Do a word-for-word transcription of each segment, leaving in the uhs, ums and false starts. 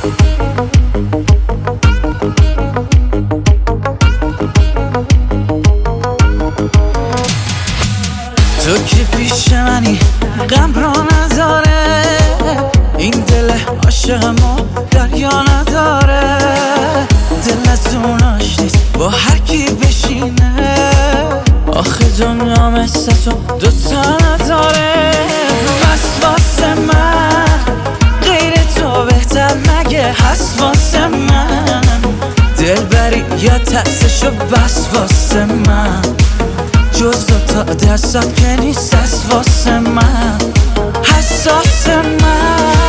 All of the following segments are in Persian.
تو که پیش منی غم را نداره، این دل عاشقمو دریا نداره. دلتون آشنیست با هر کی بشینه، آخه دنیا مثل تو دوتا نداره. بس واسه من غیر تو بهتر مگه هست واسه من؟ دل بری یا ترسشو بس واسه من، جز دوتا دستات که نیست از واسه من، حساس من.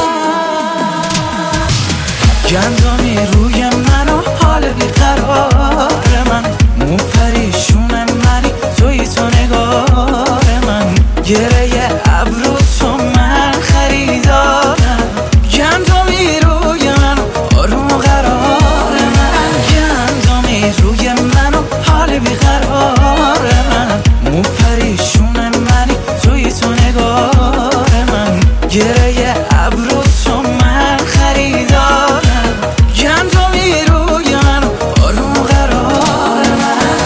گندمی روی من و حال بیقرار من، مو پریشون منی توی تو نگار من. گره ابرو تو من خریدارم، گندمی روی من و آروم و قرار من. گندمی روی من و حال بیقرار من، مو پریشون منی توی تو نگار من. گره ابرو تو من خریدارم، گندمی روی من و آروم و قرار من.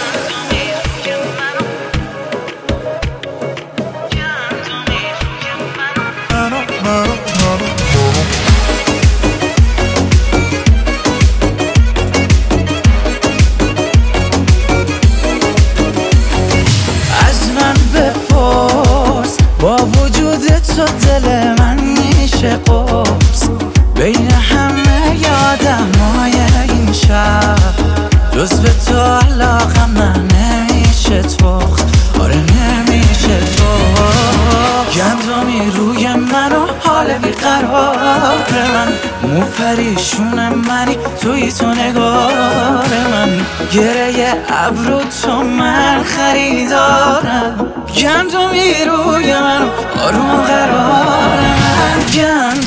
از من بپرس با وجود تو دل من میشه قرص. بین همه یادمای این شب جز به تو علاقم من نمیشه تخت، آره نمیشه تخت. گندمی روی من و حال بیقرار من، مو پریشون منی توی تو نگار من. گره ابرو تو من خریدارم، گندمی روی من و آروم قرار من.